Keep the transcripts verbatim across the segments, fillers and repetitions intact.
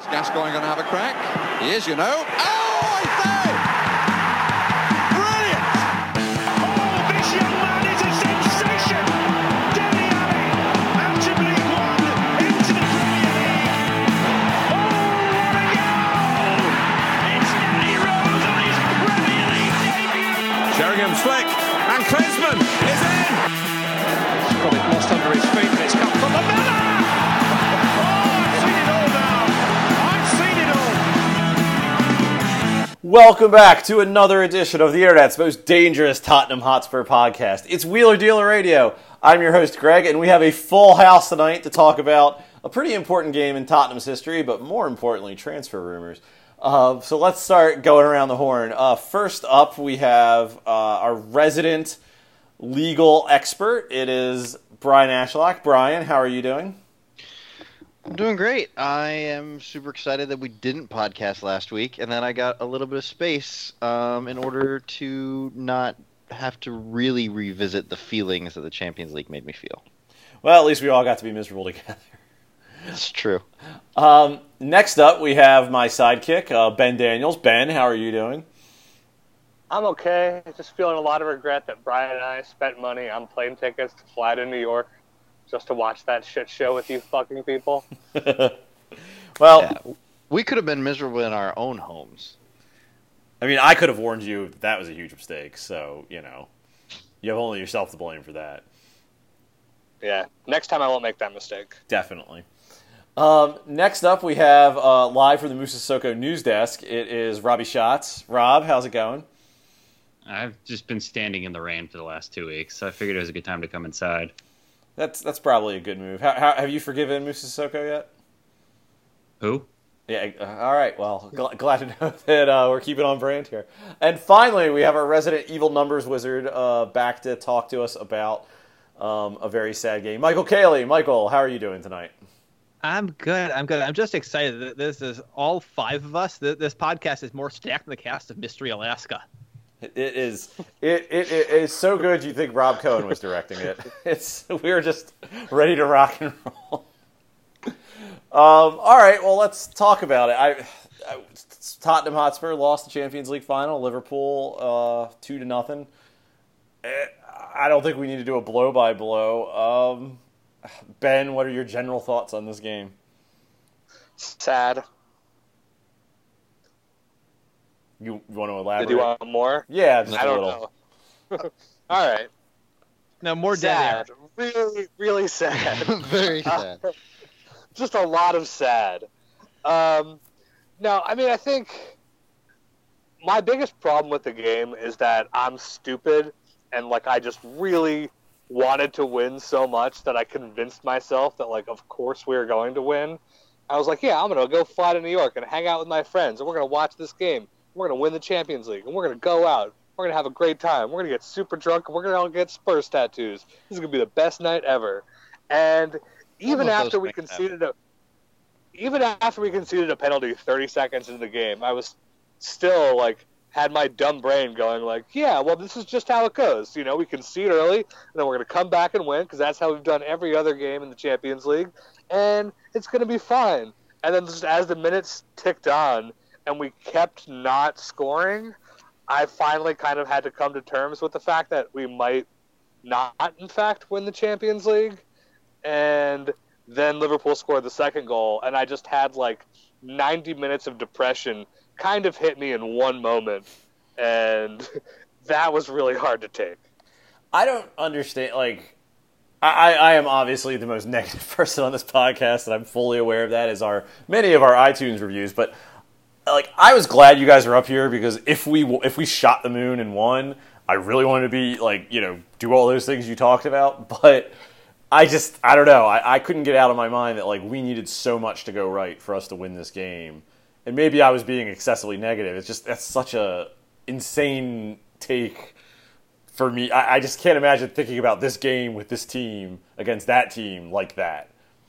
Gascoigne going to have a crack? He is, you know. Oh, I say! Brilliant! Oh, this young man is a sensation! Dele Alli, out of League One, into the Premier League. Oh, what a goal! It's Danny Rose on his Premier League debut. Sheringham flick, and Klinsmann is in! He's got it lost under his feet, but it's come from the Miller! Welcome back to another edition of the Internet's most dangerous Tottenham Hotspur podcast. It's Wheeler Dealer Radio. I'm your host, Greg, and we have a full house tonight to talk about a pretty important game in Tottenham's history, but more importantly, transfer rumors. Uh, so let's start going around the horn. Uh, first up, we have uh, our resident legal expert. It is Brian Ashlock. Brian, how are you doing? I'm doing great. I am super excited that we didn't podcast last week, and then I got a little bit of space um, in order to not have to really revisit the feelings that the Champions League made me feel. Well, at least we all got to be miserable together. It's true. Um, next up, we have my sidekick, uh, Ben Daniels. Ben, how are you doing? I'm okay. Just feeling a lot of regret that Brian and I spent money on plane tickets to fly to New York just to watch that shit show with you fucking people. Well, yeah, we could have been miserable in our own homes. I mean, I could have warned you that, that was a huge mistake, so, you know, you have only yourself to blame for that. Yeah, next time I won't make that mistake. Definitely. Um, next up, we have uh, live from the Musa Sissoko news desk. It is Robbie Schatz. Rob, how's it going? I've just been standing in the rain for the last two weeks, so I figured it was a good time to come inside. That's that's probably a good move. How, how, have you forgiven Musa Sissoko yet? Who? Yeah, uh, all right. Well, gl- glad to know that uh, we're keeping on brand here. And finally, we have our resident evil numbers wizard uh, back to talk to us about um, a very sad game. Michael Cayley. Michael, how are you doing tonight? I'm good. I'm good. I'm just excited that this is all five of us. This podcast is more stacked than the cast of Mystery Alaska. It is. It, it it is so good. You think Rob Cohen was directing it? It's we're just ready to rock and roll. Um. All right. Well, let's talk about it. I, I Tottenham Hotspur lost the Champions League final. Liverpool uh, two to nothing. I don't think we need to do a blow by blow. Um, Ben, what are your general thoughts on this game? Sad. You, you want to elaborate? Did you want more? Yeah, just I a don't little. know. All right. No, more sad. dead Really, really sad. Very sad. Uh, just a lot of sad. Um, no, I mean, I think my biggest problem with the game is that I'm stupid and, like, I just really wanted to win so much that I convinced myself that, like, of course we were going to win. I was like, yeah, I'm going to go fly to New York and hang out with my friends, and we're going to watch this game. We're going to win the Champions League, and we're going to go out. We're going to have a great time. We're going to get super drunk, and we're going to all get Spurs tattoos. This is going to be the best night ever. And even after we conceded a, even after we conceded a penalty thirty seconds into the game, I was still, like, had my dumb brain going, like, yeah, well, this is just how it goes. You know, we concede early, and then we're going to come back and win, because that's how we've done every other game in the Champions League, and it's going to be fine. And then just as the minutes ticked on, and we kept not scoring, I finally kind of had to come to terms with the fact that we might not, in fact, win the Champions League. And then Liverpool scored the second goal, and I just had, like, ninety minutes of depression kind of hit me in one moment, and that was really hard to take. I don't understand, like, I, I am obviously the most negative person on this podcast, and I'm fully aware of that, as are many of our iTunes reviews, but like, I was glad you guys are up here, because if we if we shot the moon and won, I really wanted to be, like, you know, do all those things you talked about, but I just, I don't know, I, I couldn't get out of my mind that, like, we needed so much to go right for us to win this game, and maybe I was being excessively negative. It's just, that's such a insane take for me. I, I just can't imagine thinking about this game with this team against that team like that.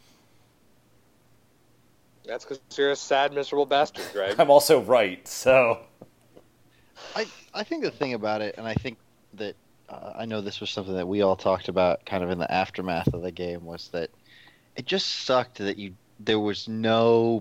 That's because you're a sad, miserable bastard, Greg. I'm also right, so. I, I think the thing about it, and I think that uh, I know this was something that we all talked about kind of in the aftermath of the game, was that it just sucked that you there was no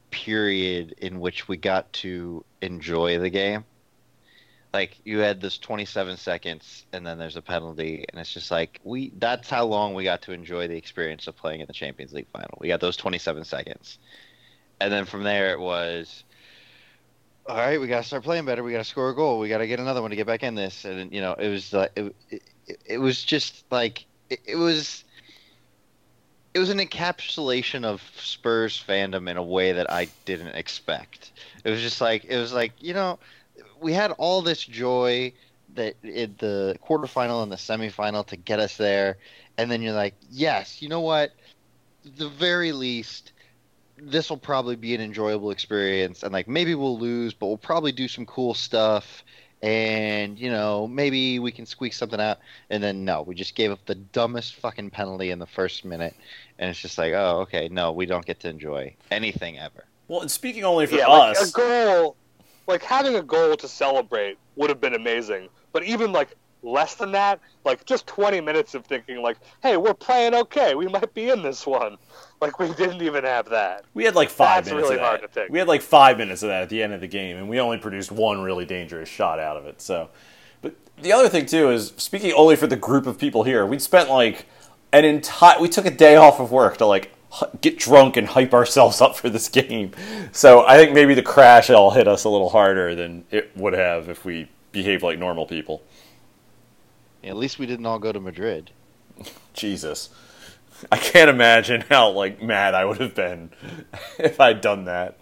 period in which we got to enjoy the game. Like, you had this twenty-seven seconds, and then there's a penalty, and it's just like, we that's how long we got to enjoy the experience of playing in the Champions League final. We got those twenty-seven seconds. And then from there it was, all right, we got to start playing better. We got to score a goal. We got to get another one to get back in this. And, you know, it was like, it, it, it was just like, it, it was, it was an encapsulation of Spurs fandom in a way that I didn't expect. It was just like, it was like, you know, we had all this joy that in the quarterfinal and the semifinal to get us there. And then you're like, yes, you know what? At the very least, this will probably be an enjoyable experience. And like, maybe we'll lose, but we'll probably do some cool stuff. And, you know, maybe we can squeak something out. And then, no, we just gave up the dumbest fucking penalty in the first minute. And it's just like, oh, okay, no, we don't get to enjoy anything ever. Well, and speaking only for yeah, like us, a goal, like having a goal to celebrate would have been amazing. But even like less than that, like just twenty minutes of thinking like, hey, we're playing okay. We might be in this one. Like, we didn't even have that. we had like five That's minutes really of that. hard to think. We had like five minutes of that at the end of the game, and we only produced one really dangerous shot out of it. So, but the other thing too is, speaking only for the group of people here, we'd spent like an entire. We took a day off of work to like get drunk and hype ourselves up for this game. So I think maybe the crash all hit us a little harder than it would have if we behaved like normal people. At least we didn't all go to Madrid. Jesus. I can't imagine how like mad I would have been if I'd done that.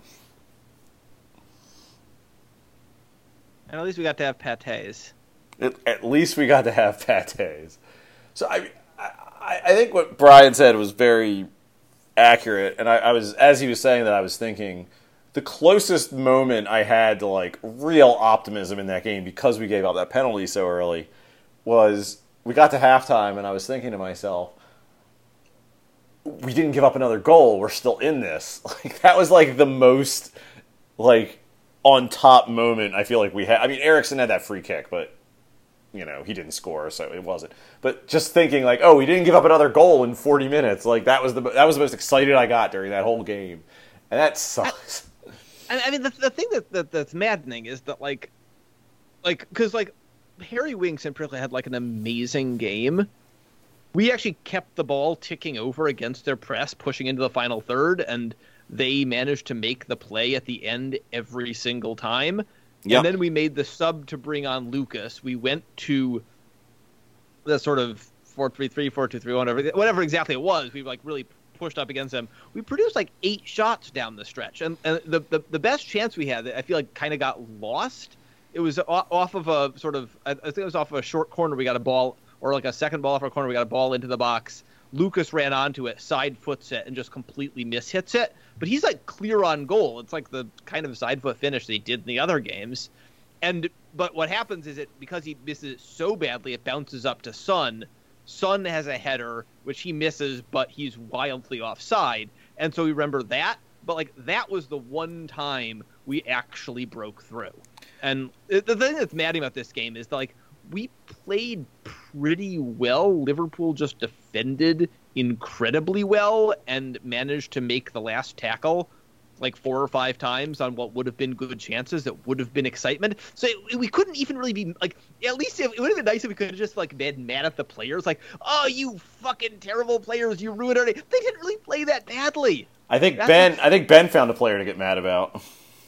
And at least we got to have patés. At, at least we got to have patés. So I, I, I think what Brian said was very accurate, and I, I was, as he was saying that, I was thinking the closest moment I had to like real optimism in that game, because we gave up that penalty so early, was we got to halftime, and I was thinking to myself, we didn't give up another goal. We're still in this. Like, that was like the most like on top moment I feel like we had. I mean, Eriksson had that free kick, but you know, he didn't score, so it wasn't. But just thinking like, oh, we didn't give up another goal in forty minutes. Like, that was the that was the most excited I got during that whole game, and that sucks. I, I mean, the, the thing that, that that's maddening is that like, like because like Harry Winks in particular had like an amazing game. We actually kept the ball ticking over against their press, pushing into the final third, and they managed to make the play at the end every single time. Yep. And then we made the sub to bring on Lucas. We went to the sort of four three three, four two three one, whatever, whatever exactly it was. We like really pushed up against them. We produced like eight shots down the stretch. And, and the, the, the best chance we had that I feel like kind of got lost, it was off of a sort of, I think it was off of a short corner. We got a ball, or like a second ball off our corner. We got a ball into the box. Lucas ran onto it, side foots it, and just completely mishits it. But he's like clear on goal. It's like the kind of side foot finish that he did in the other games. And but what happens is it because he misses it so badly, it bounces up to Son. Son has a header which he misses, but he's wildly offside. And so we remember that. But like that was the one time we actually broke through. And the thing that's mad about this game is that, like, we played pretty well. Liverpool just defended incredibly well and managed to make the last tackle like four or five times on what would have been good chances. That would have been excitement. So it, we couldn't even really be like, at least it, it would have been nice if we could have just like been mad at the players. Like, oh, you fucking terrible players. You ruined our day. They didn't really play that badly. I think That's Ben, what... I think Ben found a player to get mad about.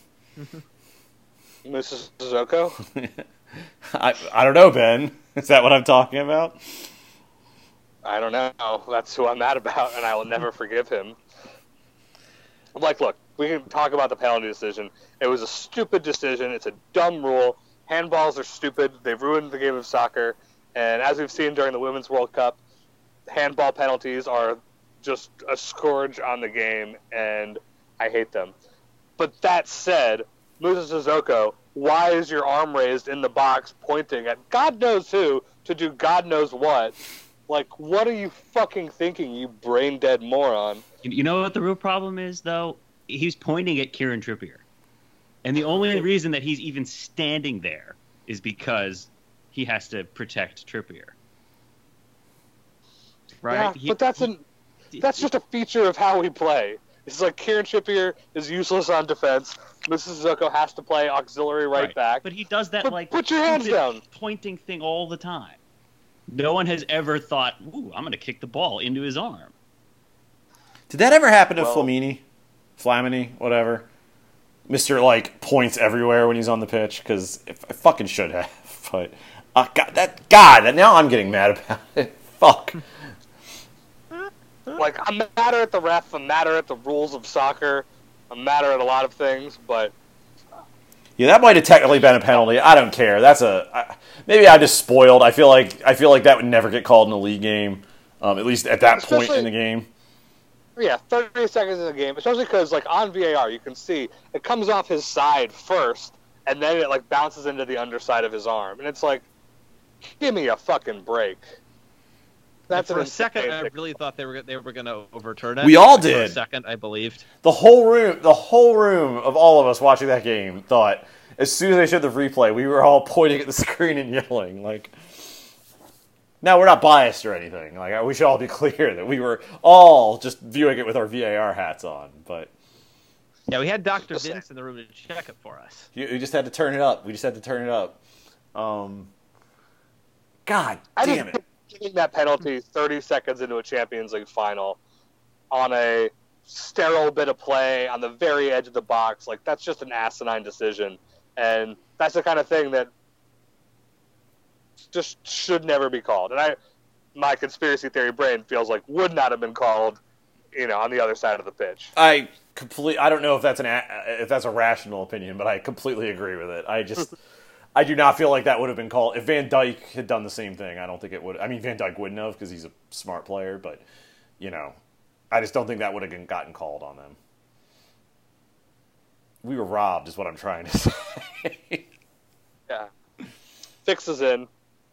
Missus Sissoko? I I don't know, Ben. Is that what I'm talking about? I don't know. That's who I'm mad about, and I will never forgive him. Like, look, we can talk about the penalty decision. It was a stupid decision. It's a dumb rule. Handballs are stupid. They've ruined the game of soccer. And as we've seen during the Women's World Cup, handball penalties are just a scourge on the game, and I hate them. But that said, Musa Sissoko, why is your arm raised in the box pointing at God knows who to do God knows what? Like, what are you fucking thinking, you brain-dead moron? You know what the real problem is, though? He's pointing at Kieran Trippier. And the only reason that he's even standing there is because he has to protect Trippier. Right? Yeah, he, but that's an that's just a feature of how we play. It's like Kieran Trippier is useless on defense. Mrs. Sissoko has to play auxiliary right, Right. back. But he does that Put- like put your hands stupid down. pointing thing all the time. No one has ever thought, "Ooh, I'm going to kick the ball into his arm." Did that ever happen to Well- Flamini? Flamini, whatever. Mister like points everywhere when he's on the pitch because it, it fucking should have. But uh, God, that God, now I'm getting mad about it. Fuck. Like, I'm madder at the ref. I'm madder at the rules of soccer. I'm madder at a lot of things, but Yeah, that might have technically been a penalty. I don't care. That's a I, maybe I just spoiled. I feel like I feel like that would never get called in a league game, um, at least at that point Especially- in the game. yeah, thirty seconds in the game, especially because, like, on V A R, you can see it comes off his side first, and then it, like, bounces into the underside of his arm. And it's like, give me a fucking break. That's for an a second, insane I thing. really thought they were they were going to overturn it. We all For a did. second, I believed. The whole room, the whole room of all of us watching that game thought as soon as they showed the replay, we were all pointing at the screen and yelling. Like, now we're not biased or anything. Like, we should all be clear that we were all just viewing it with our V A R hats on. But Yeah, we had Doctor Just Vince in the room to check it for us. you, you just had to turn it up. We just had to turn it up. Um, God I damn just it! think giving that penalty thirty seconds into a Champions League final on a sterile bit of play on the very edge of the box, like, that's just an asinine decision. And that's the kind of thing that just should never be called. And I, my conspiracy theory brain feels like would not have been called, you know, on the other side of the pitch. I complete. I don't know if that's an a, if that's a rational opinion, but I completely agree with it. I just. I do not feel like that would have been called. If Van Dijk had done the same thing, I don't think it would. I mean, Van Dijk wouldn't have because he's a smart player, but, you know, I just don't think that would have gotten called on them. We were robbed is what I'm trying to say. Yeah. Fixes in.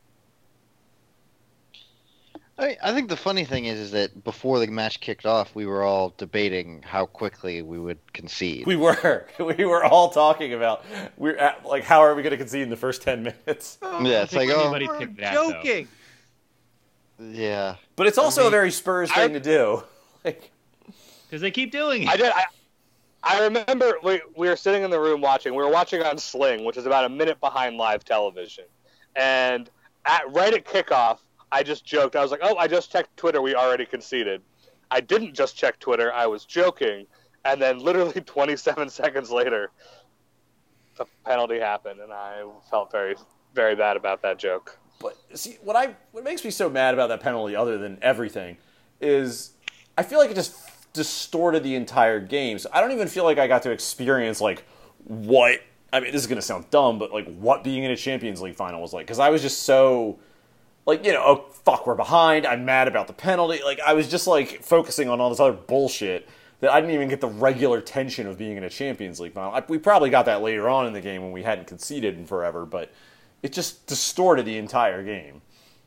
I, I think the funny thing is, is that before the match kicked off, we were all debating how quickly we would concede. We were. We were all talking about, we're at, like, how are we going to concede in the first ten minutes? yeah, it's like, think oh, anybody We're picked that, though. joking. yeah. But it's also I a mean, very Spurs I- thing to do. Like, Because they keep doing it. I did. I, I remember we, we were sitting in the room watching. We were watching on Sling, which is about a minute behind live television. And at right at kickoff, I just joked. I was like, oh, I just checked Twitter. We already conceded. I didn't just check Twitter. I was joking. And then literally twenty-seven seconds later, the penalty happened. And I felt very, very bad about that joke. But see, what I what makes me so mad about that penalty, other than everything, is I feel like it just distorted the entire game. So I don't even feel like I got to experience like what I mean. This is going to sound dumb, but like what being in a Champions League final was like, because I was just so like, you know, oh fuck, we're behind. I'm mad about the penalty. Like I was just like focusing on all this other bullshit that I didn't even get the regular tension of being in a Champions League final. I, we probably got that later on in the game when we hadn't conceded in forever, but it just distorted the entire game.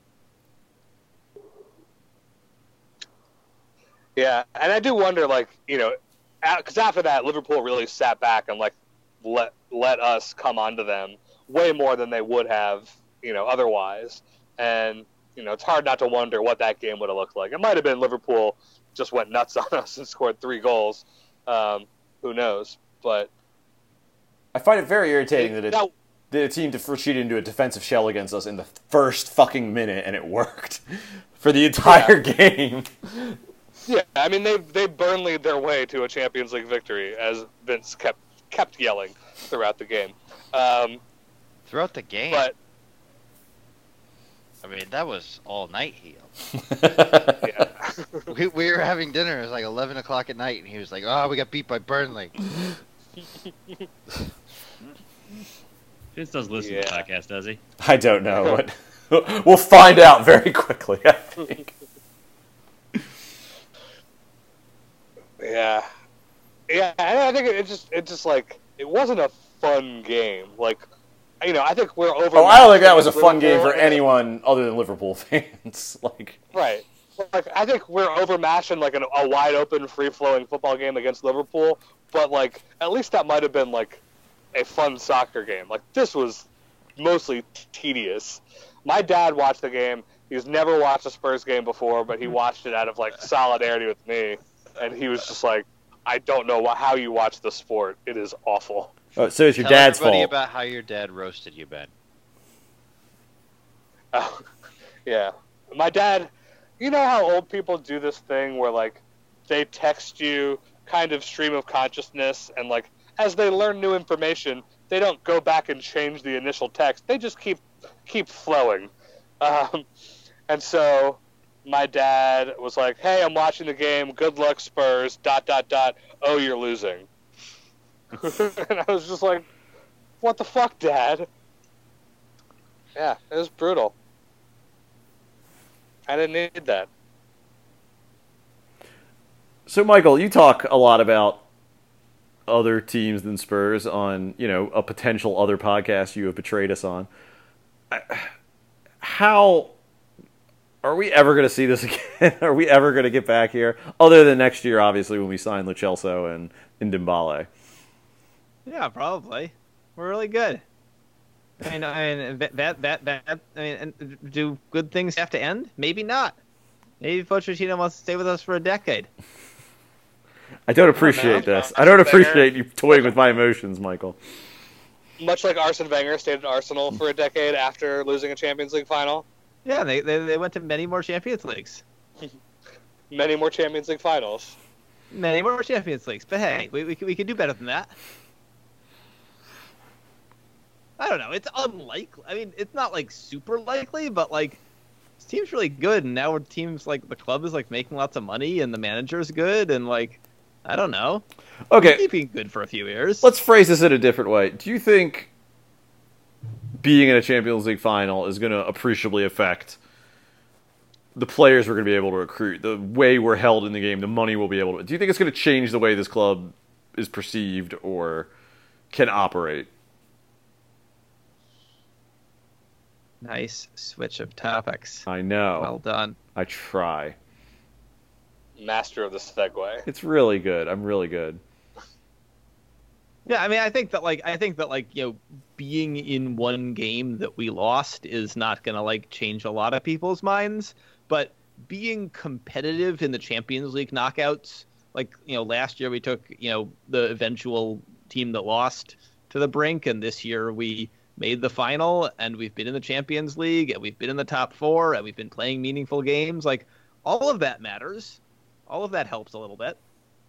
Yeah, and I do wonder, like, you know, because after that, Liverpool really sat back and, like, let let us come onto them way more than they would have, you know, otherwise. And, you know, it's hard not to wonder what that game would have looked like. It might have been Liverpool just went nuts on us and scored three goals. Um, who knows? But I find it very irritating that it, Now- that a team cheated into a defensive shell against us in the first fucking minute, and it worked for the entire game. yeah, I mean, they they Burnleyed their way to a Champions League victory, as Vince kept kept yelling throughout the game. Um, Throughout the game. but I mean, that was all night heel. yeah. We, we were having dinner. It was like eleven o'clock at night, and he was like, oh, we got beat by Burnley. Vince does listen to the Yeah. podcast, does he? I don't know, but we'll find out very quickly, I think. Yeah, yeah, and I think it, it just it just like it wasn't a fun game. Like, you know, I think we're over. Oh, I don't think that was a fun game for anyone other than Liverpool fans. Like, Right. Like, I think we're overmatched in like an, a wide open, free flowing football game against Liverpool. But like, at least that might have been like a fun soccer game. Like, this was mostly tedious. My dad watched the game. He's never watched a Spurs game before, but he watched it out of like solidarity with me. And he was just like, I don't know wh- how you watch the sport. It is awful. Oh, so it's your Tell dad's everybody fault. about how your dad roasted you, Ben. Oh, yeah. My dad, you know how old people do this thing where, like, they text you kind of stream of consciousness, and, like, as they learn new information, they don't go back and change the initial text. They just keep keep flowing. Um, and so my dad was like, hey, I'm watching the game. Good luck, Spurs, dot, dot, dot. Oh, you're losing. And I was just like, what the fuck, Dad? Yeah, it was brutal. I didn't need that. So, Michael, you talk a lot about other teams than Spurs on, you know, a potential other podcast you have betrayed us on. How are we ever going to see this again? Are we ever going to get back here? Other than next year, obviously, when we sign Lo Celso and Ndombele. Yeah, probably. We're really good. I mean, I mean, that, that, that, I mean, and do good things have to end? Maybe not. Maybe Pochettino wants to stay with us for a decade. I don't appreciate this. I don't appreciate you toying with my emotions, Michael. Much like Arsene Wenger stayed at Arsenal for a decade after losing a Champions League final. Yeah, they, they, they went to many more Champions Leagues. Many more Champions League finals. Many more Champions Leagues. But hey, we, we, can, we can do better than that. I don't know. It's unlikely. I mean, it's not like super likely, but like this team's really good, and now we're teams like the club is like making lots of money, and the manager's good, and like I don't know. Okay, We'll keep good for a few years. let's phrase this in a different way. Do you think being in a Champions League final is going to appreciably affect the players we're going to be able to recruit, the way we're held in the game, the money we'll be able to? Do you think it's going to change the way this club is perceived or can operate? Nice switch of topics. I know. Well done. I try. Master of the segue. It's really good. I'm really good. Yeah, I mean, I think that like I think that like you know, being in one game that we lost is not gonna like change a lot of people's minds, but being competitive in the Champions League knockouts, like you know, last year we took you know the eventual team that lost to the brink, and this year we made the final, and we've been in the Champions League, and we've been in the top four, and we've been playing meaningful games. Like all of that matters. All of that helps a little bit.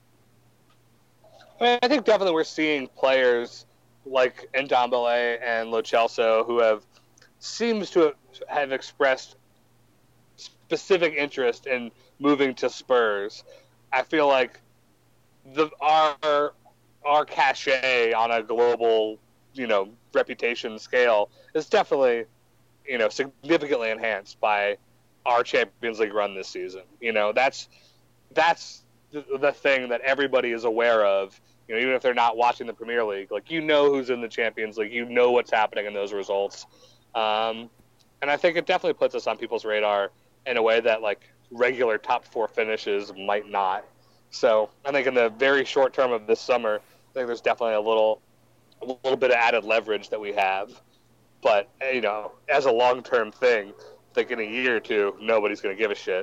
I mean, I think definitely we're seeing players like Ndombele and Lo Celso who have seems to have expressed specific interest in moving to Spurs. I feel like the our our cachet on a global, you know, reputation scale is definitely, you know, significantly enhanced by our Champions League run this season. You know, that's that's the, the thing that everybody is aware of. You know, even if they're not watching the Premier League, like you know who's in the Champions League, you know what's happening in those results, um, and I think it definitely puts us on people's radar in a way that like regular top four finishes might not. So I think in the very short term of this summer, I think there's definitely a little, a little bit of added leverage that we have. But you know, as a long term thing, I think in a year or two, nobody's going to give a shit.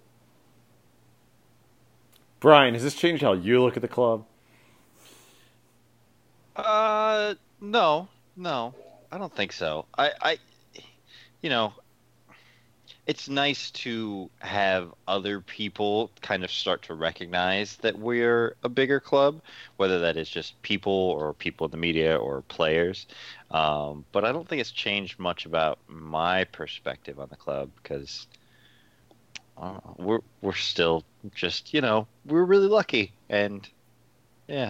Brian, has this changed how you look at the club? Uh, no, no, I don't think so. I, I, you know, it's nice to have other people kind of start to recognize that we're a bigger club, whether that is just people or people in the media or players. Um, but I don't think it's changed much about my perspective on the club because uh, we're we're still just, you know, we're really lucky, and yeah.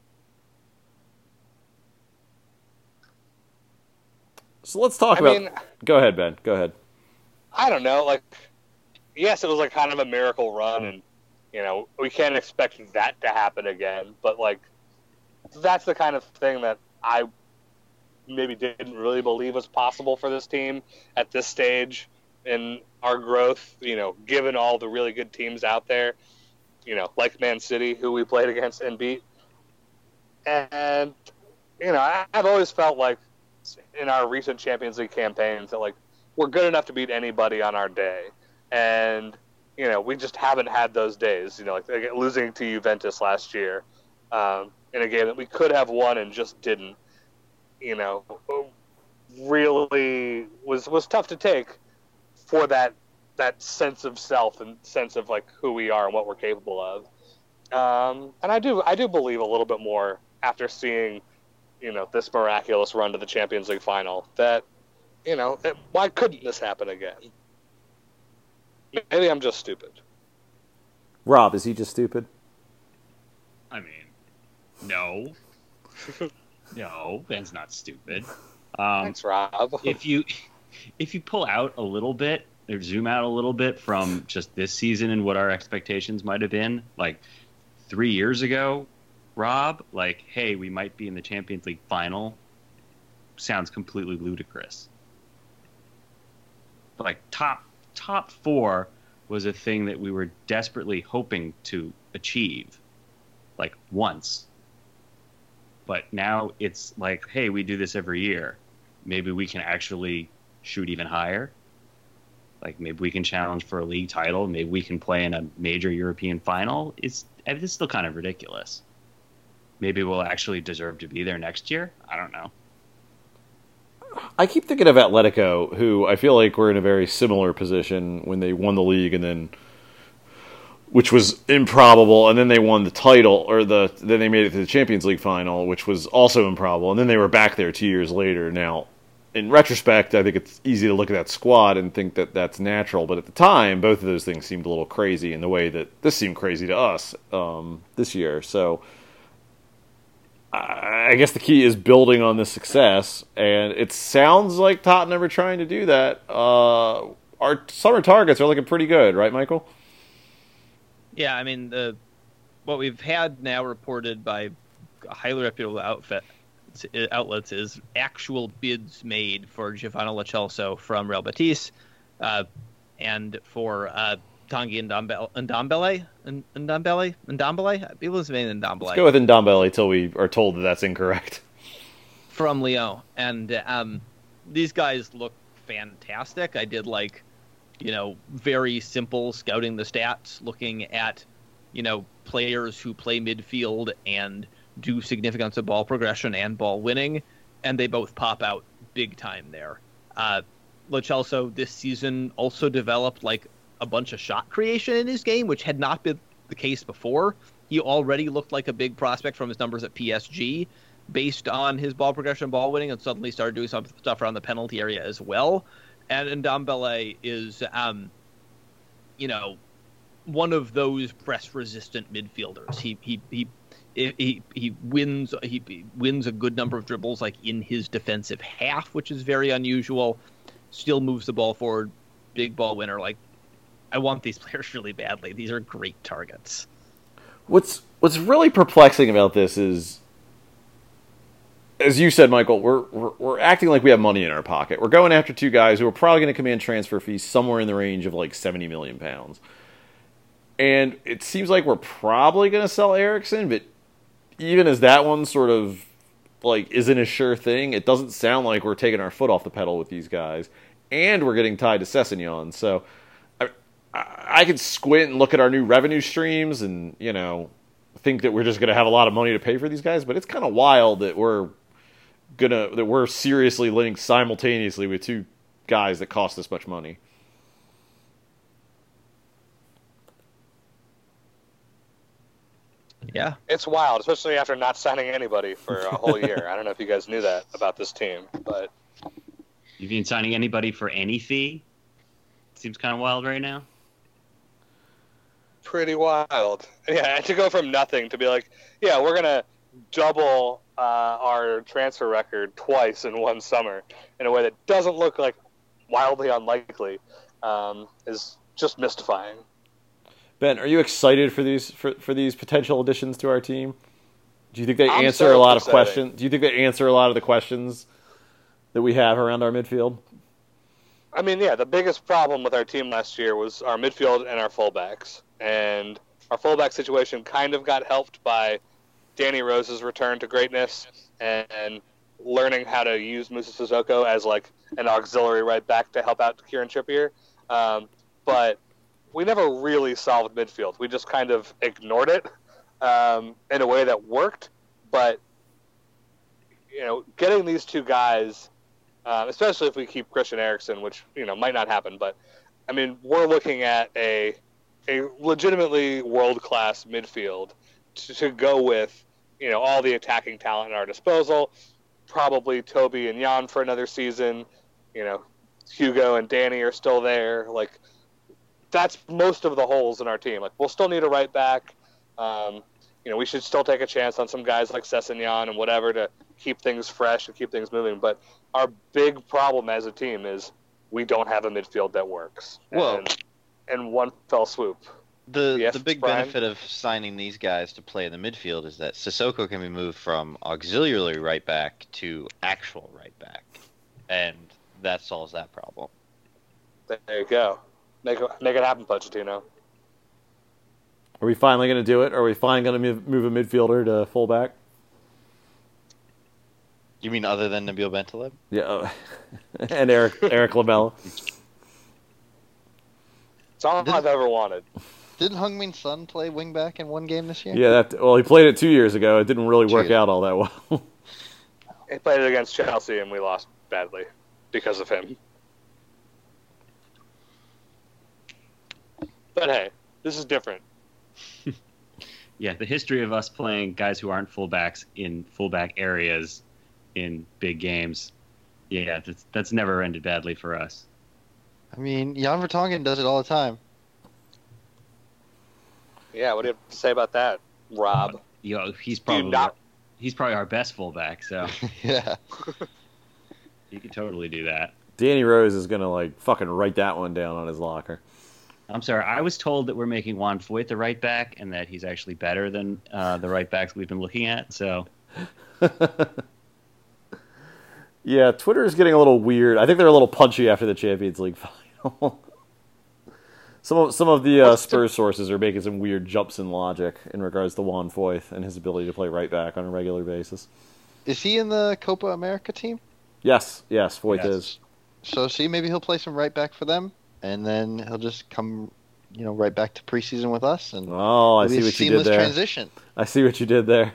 So let's talk I about... mean, Go ahead, Ben. Go ahead. I don't know. Like, yes, it was like kind of a miracle run, and you know we can't expect that to happen again. But like, that's the kind of thing that I maybe didn't really believe was possible for this team at this stage in our growth. You know, given all the really good teams out there, you know, like Man City, who we played against and beat, and you know, I, I've always felt like in our recent Champions League campaigns that like we're good enough to beat anybody on our day. And you know, we just haven't had those days. You know, like, like losing to Juventus last year um, in a game that we could have won and just didn't. You know, really was was tough to take for that that sense of self and sense of like who we are and what we're capable of. Um, and I do I do believe a little bit more after seeing, you know, this miraculous run to the Champions League final that, you know, it, why couldn't this happen again? Maybe I'm just stupid. Rob, is he just stupid? I mean, no. No, Ben's not stupid. Um, Thanks, Rob. if you if you pull out a little bit or zoom out a little bit from just this season and what our expectations might have been, like three years ago, Rob, like, hey, we might be in the Champions League final, sounds completely ludicrous. But like top top four was a thing that we were desperately hoping to achieve, like once. But now it's like, hey, we do this every year. Maybe we can actually shoot even higher. Like, maybe we can challenge for a league title. Maybe we can play in a major European final. It's, it's still kind of ridiculous. Maybe we'll actually deserve to be there next year. I don't know. I keep thinking of Atletico, who I feel like were in a very similar position when they won the league and then... which was improbable, and then they won the title, or the then they made it to the Champions League final, which was also improbable, and then they were back there two years later. Now, in retrospect, I think it's easy to look at that squad and think that that's natural, but at the time, both of those things seemed a little crazy in the way that this seemed crazy to us um, this year. So, I guess the key is building on this success, and it sounds like Tottenham are trying to do that. Uh, our summer targets are looking pretty good, right, Michael? Yeah, I mean, the what we've had now reported by highly reputable outfit, outlets is actual bids made for Giovanni Lo Celso from Real Betis, uh, and for uh, Tanguy Ndombele, Ndombele, Ndombele, Ndombele. People say Ndombele. Let's go with Ndombele until we are told that that's incorrect. From Lyon, and um, these guys look fantastic. I did like. You know, very simple scouting the stats, looking at, you know, players who play midfield and do significance of ball progression and ball winning, and they both pop out big time there. Uh, Lo Celso this season also developed like a bunch of shot creation in his game, which had not been the case before. He already looked like a big prospect from his numbers at P S G based on his ball progression, ball winning, and suddenly started doing some stuff around the penalty area as well. And Ndombele is, um, you know, one of those press-resistant midfielders. He he he he he wins he, he wins a good number of dribbles, like in his defensive half, which is very unusual. Still moves the ball forward, big ball winner. Like, I want these players really badly. These are great targets. What's what's really perplexing about this is, as you said, Michael, we're, we're we're acting like we have money in our pocket. We're going after two guys who are probably going to command transfer fees somewhere in the range of like seventy million pounds. And it seems like we're probably going to sell Eriksen, but even as that one sort of like isn't a sure thing, it doesn't sound like we're taking our foot off the pedal with these guys. And we're getting tied to Sessegnon. So I, I, I could squint and look at our new revenue streams and, you know, think that we're just going to have a lot of money to pay for these guys. But it's kind of wild that we're gonna that we're seriously linked simultaneously with two guys that cost this much money. Yeah, it's wild, especially after not signing anybody for a whole year. I don't know if you guys knew that about this team, but You've been signing anybody for any fee? Seems kind of wild right now. pretty wild. Yeah, and to go from nothing to be like, yeah, we're gonna double uh, our transfer record twice in one summer in a way that doesn't look like wildly unlikely um, is just mystifying. Ben, are you excited for these for, for these potential additions to our team? Do you think they I'm answer so a lot excited. of questions? Do you think they answer a lot of the questions that we have around our midfield? I mean, yeah, the biggest problem with our team last year was our midfield and our fullbacks. And our fullback situation kind of got helped by Danny Rose's return to greatness and learning how to use Musa Sissoko as like an auxiliary right back to help out Kieran Trippier. Um, but we never really solved midfield. We just kind of ignored it um, in a way that worked. But you know, getting these two guys, uh, especially if we keep Christian Eriksen, which you know might not happen, but I mean, we're looking at a a legitimately world class midfield to, to go with. You know, all the attacking talent at our disposal. Probably Toby and Jan for another season. You know, Hugo and Danny are still there. Like, that's most of the holes in our team. Like, we'll still need a right back. Um, you know, we should still take a chance on some guys like Sessegnon and whatever to keep things fresh and keep things moving. But our big problem as a team is we don't have a midfield that works. Whoa. And, in one fell swoop. The Yes, the big Brian? benefit of signing these guys to play in the midfield is that Sissoko can be moved from auxiliary right back to actual right back, and that solves that problem. There you go. Make it, make it happen, Pochettino. Are we finally going to do it? Are we finally going to move, move a midfielder to fullback? You mean other than Nabil Bentaleb? Yeah, uh, and Eric Eric Lamela. It's all This- I've ever wanted. Didn't Heung-min Son play wing back in one game this year? Yeah, that. Well, he played it two years ago. It didn't really work Two years. out all that well. He played it against Chelsea, and we lost badly because of him. But hey, this is different. Yeah, the history of us playing guys who aren't fullbacks in fullback areas in big games, yeah, that's, that's never ended badly for us. I mean, Jan Vertonghen does it all the time. Yeah, what do you have to say about that, Rob? You know, he's Do probably you not? he's probably our best fullback, so Yeah. he could totally do that. Danny Rose is going to, like, fucking write that one down on his locker. I'm sorry, I was told that we're making Juan Foyt the right back and that he's actually better than uh, the right backs we've been looking at, so Yeah, Twitter is getting a little weird. I think they're a little punchy after the Champions League final. Some of, some of the uh, Spurs sources are making some weird jumps in logic in regards to Juan Foyth and his ability to play right back on a regular basis. Is he in the Copa America team? Yes, yes, Foyth Yes. is. So see, maybe he'll play some right back for them, and then he'll just come, you know, right back to preseason with us, and Oh, I it'll see be a what you did seamless there. transition. I see what you did there.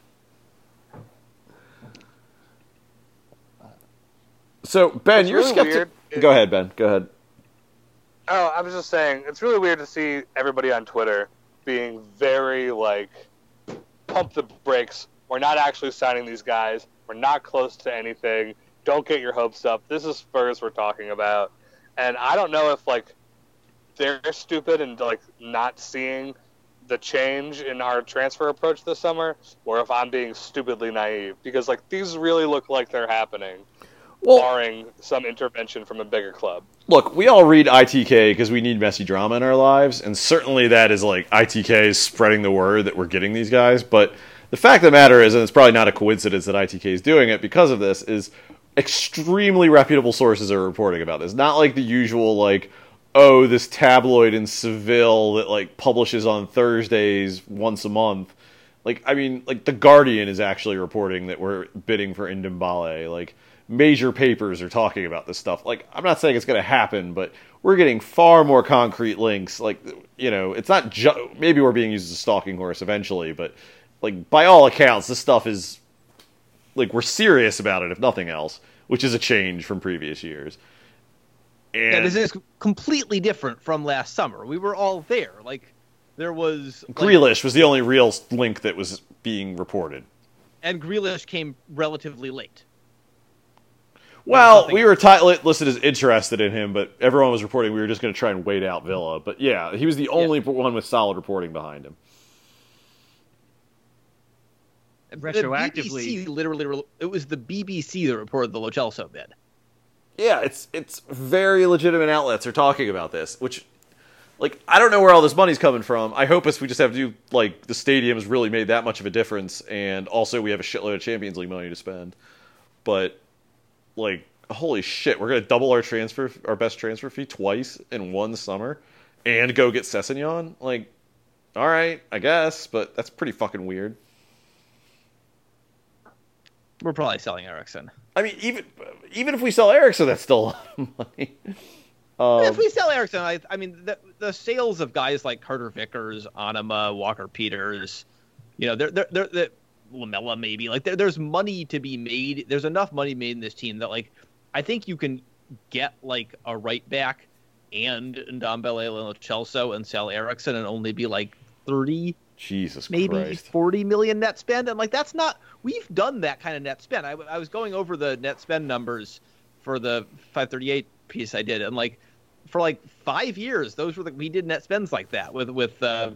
So, Ben, It's you're really skeptical. weird. Go ahead, Ben. Go ahead. Oh, I was just saying, it's really weird to see everybody on Twitter being very, like, pump the brakes. We're not actually signing these guys. We're not close to anything. Don't get your hopes up. This is Spurs we're talking about. And I don't know if, like, they're stupid and, like, not seeing the change in our transfer approach this summer, or if I'm being stupidly naive. Because, like, these really look like they're happening, Well, barring some intervention from a bigger club. look, we all read I T K because we need messy drama in our lives, and certainly that is like I T K is spreading the word that we're getting these guys. But the fact of the matter is, and it's probably not a coincidence that I T K is doing it because of this, is extremely reputable sources are reporting about this. Not like the usual, like, oh, this tabloid in Seville that like publishes on Thursdays once a month. Like, I mean, like the Guardian is actually reporting that we're bidding for Ndombele. Like, major papers are talking about this stuff. Like, I'm not saying it's going to happen, but we're getting far more concrete links. Like, you know, it's not just, maybe we're being used as a stalking horse eventually, but, like, by all accounts, this stuff is, like, we're serious about it, if nothing else, which is a change from previous years. And Yeah, this is completely different from last summer. We were all there. Like, there was... Like, Grealish was the only real link that was being reported. and Grealish came relatively late. Well, something- we were t- listed as interested in him, but everyone was reporting we were just going to try and wait out Villa. But yeah, he was the only one with solid reporting behind him. Retroactively- The B B C literally, it was the B B C that reported the Lo Celso bid. Yeah, it's it's very legitimate outlets are talking about this, which, like, I don't know where all this money's coming from. I hope it's we just have to do, like, the stadium has really made that much of a difference, and also we have a shitload of Champions League money to spend. But, like, holy shit, we're going to double our transfer, our best transfer fee twice in one summer, and go get Sessegnon? Like, all right, I guess, but that's pretty fucking weird. We're probably selling Ericsson. I mean, even even if we sell Ericsson, that's still a lot of money. Um, if we sell Eriksson, I, I mean, the, the sales of guys like Carter Vickers, Anima, Walker Peters, you know, they're, they're, they're, they're Lamella maybe, like there, there's money to be made. There's enough money made in this team that, like, I think you can get like a right back and Ndombele and Lo Celso and sell Eriksson and only be like thirty, Jesus maybe Christ. forty million net spend. And like, that's not, we've done that kind of net spend. I, I was going over the net spend numbers for the five thirty-eight piece I did. And like, for like five years, those were the, we did net spends like that with, with, uh,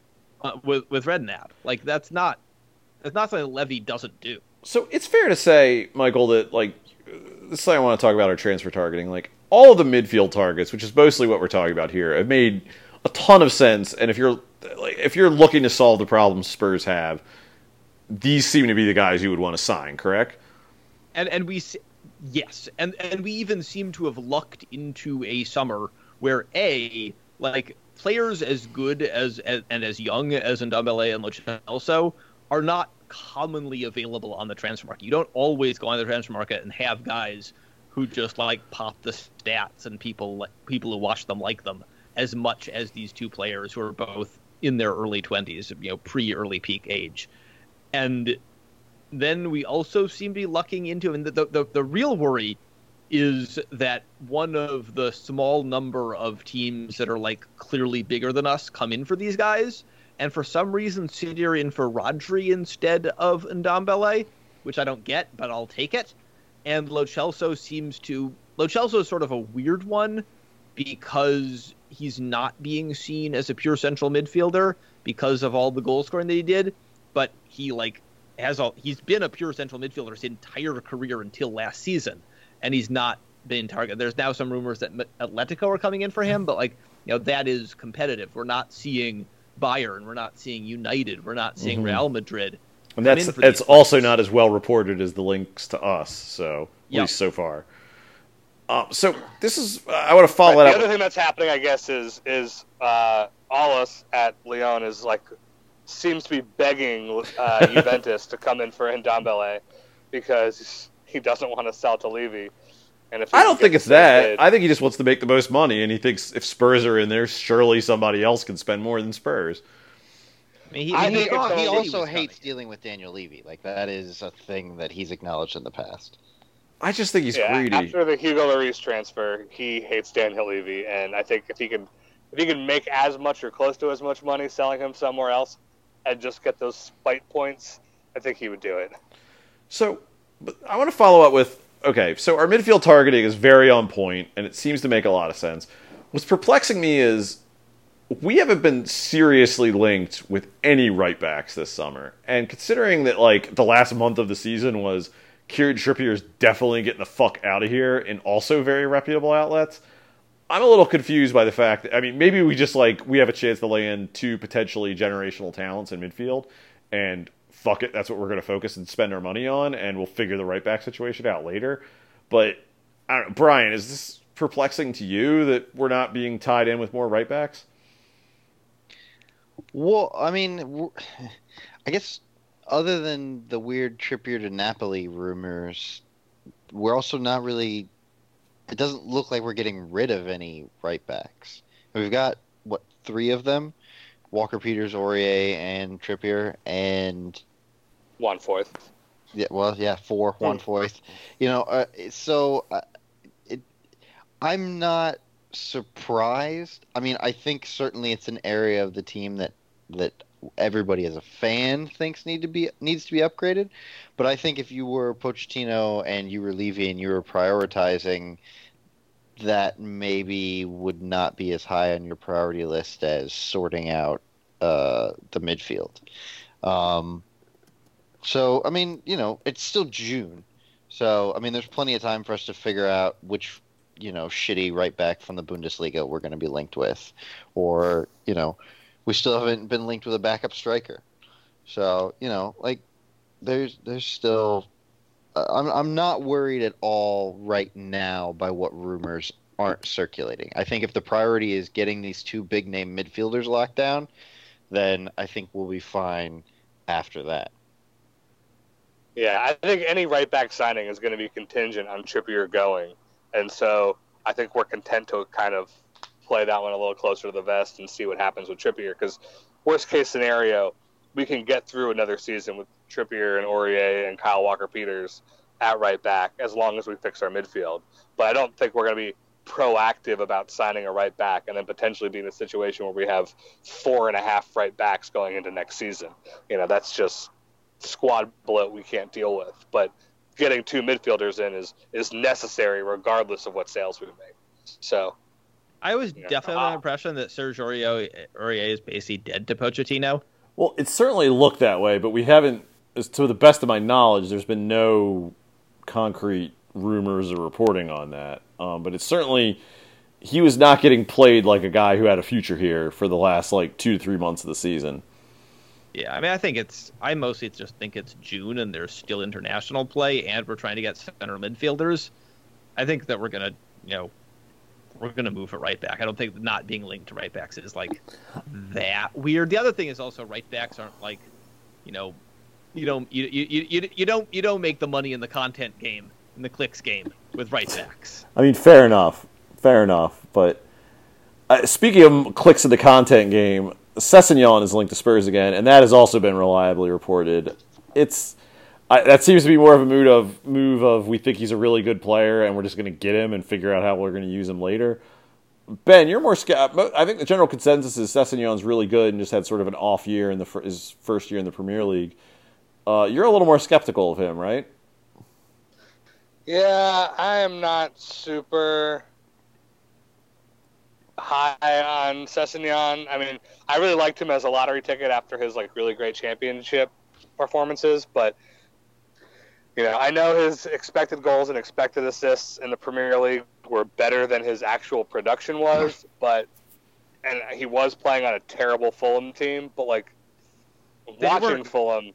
uh with, with Redknapp. Like, that's not, that's not something Levy doesn't do. So it's fair to say, Michael, that, like, this is something I want to talk about our transfer targeting. Like, all of the midfield targets, which is mostly what we're talking about here, have made a ton of sense. And if you're like, if you're looking to solve the problems Spurs have, these seem to be the guys you would want to sign, correct? And and we yes, and and we even seem to have lucked into a summer where a like players as good as, as and as young as Ndombele and Lo Celso are not commonly available on the transfer market. You don't always go on the transfer market and have guys who just like pop the stats and people people who watch them like them as much as these two players who are both in their early twenties, you know, pre-early peak age. And then we also seem to be lucking into, and the, the, the real worry is that one of the small number of teams that are like clearly bigger than us come in for these guys, and for some reason sit here in for Rodri instead of Ndombele, which I don't get, but I'll take it. And Lo Celso seems to... Lo Celso is sort of a weird one because he's not being seen as a pure central midfielder because of all the goal scoring that he did, but he like has all he's been a pure central midfielder his entire career until last season, and he's not been targeted. There's now some rumors that Atletico are coming in for him, but like, you know, that is competitive. We're not seeing Bayern, we're not seeing United, we're not seeing mm-hmm. Real Madrid. And that's that's also not as well reported as the links to us, so at yep. least so far. Um, so this is uh, I want to follow right, that the up. The other thing that's happening, I guess, is is uh, Aulas at Lyon is like seems to be begging uh, Juventus to come in for Ndombele because he doesn't want to sell to Levy. And if I don't think it's that. bid, I think he just wants to make the most money, and he thinks if Spurs are in there, surely somebody else can spend more than Spurs. I mean, he, I he, think he, he he also was hates coming. dealing with Daniel Levy. Like, that is a thing that he's acknowledged in the past. I just think he's yeah, greedy. After the Hugo Lloris transfer, he hates Daniel Levy, and I think if he can, if he can make as much or close to as much money selling him somewhere else, and just get those spite points, I think he would do it. So, but I want to follow up with okay. So our midfield targeting is very on point, and it seems to make a lot of sense. What's perplexing me is we haven't been seriously linked with any right backs this summer, and considering that like the last month of the season was Kieran Trippier's definitely getting the fuck out of here in also very reputable outlets, I'm a little confused by the fact that, I mean, maybe we just, like, we have a chance to land two potentially generational talents in midfield, and fuck it, that's what we're going to focus and spend our money on, and we'll figure the right back situation out later. But, I don't know, Brian, is this perplexing to you that we're not being tied in with more right backs? Well, I mean, I guess other than the weird Trippier to Napoli rumors, we're also not really... It doesn't look like we're getting rid of any right backs. We've got, what, three of them? Walker Peters, Aurier, and Trippier, and... One fourth. Yeah, well, yeah, four, one fourth. You know, uh, so uh, it, I'm not surprised. I mean, I think certainly it's an area of the team that that everybody as a fan thinks need to be needs to be upgraded. But I think if you were Pochettino and you were Levy and you were prioritizing, that maybe would not be as high on your priority list as sorting out uh, the midfield. Um, so, I mean, you know, it's still June. So, I mean, there's plenty of time for us to figure out which, you know, shitty right back from the Bundesliga we're going to be linked with. Or, you know, we still haven't been linked with a backup striker. So, you know, like, there's there's still... Uh, I'm I'm not worried at all right now by what rumors aren't circulating. I think if the priority is getting these two big-name midfielders locked down, then I think we'll be fine after that. Yeah, I think any right back signing is going to be contingent on Trippier going. And so I think we're content to kind of play that one a little closer to the vest and see what happens with Trippier. Because worst case scenario, we can get through another season with Trippier and Aurier and Kyle Walker-Peters at right back as long as we fix our midfield. But I don't think we're going to be proactive about signing a right back and then potentially be in a situation where we have four and a half right backs going into next season. You know, that's just squad bloat we can't deal with. But getting two midfielders in is is necessary regardless of what sales we make. So I was you know, definitely uh, under the impression that Serge Aurier, Aurier is basically dead to Pochettino. Well, it certainly looked that way, but we haven't, as to the best of my knowledge, there's been no concrete rumors or reporting on that. Um, but it's certainly, he was not getting played like a guy who had a future here for the last like two to three months of the season. Yeah, I mean, I think it's, I mostly just think it's June and there's still international play and we're trying to get center midfielders. I think that we're going to, you know, we're going to move it right back. I don't think not being linked to right backs is like that weird. The other thing is also right backs aren't like, you know, you don't, you, you, you, you don't, you don't make the money in the content game, in the clicks game with right backs. I mean, fair enough. Fair enough. But uh, speaking of clicks in the content game, Sessegnon is linked to Spurs again, and that has also been reliably reported. It's I, that seems to be more of a mood of move of we think he's a really good player, and we're just going to get him and figure out how we're going to use him later. Ben, you're more skeptical. I think the general consensus is Sessegnon's really good and just had sort of an off year in the fir- his first year in the Premier League. Uh, you're a little more skeptical of him, right? Yeah, I am not super high on Sessegnon. I mean, I really liked him as a lottery ticket after his like really great championship performances, but you know, I know his expected goals and expected assists in the Premier League were better than his actual production was, but and he was playing on a terrible Fulham team, but like They watching weren't- Fulham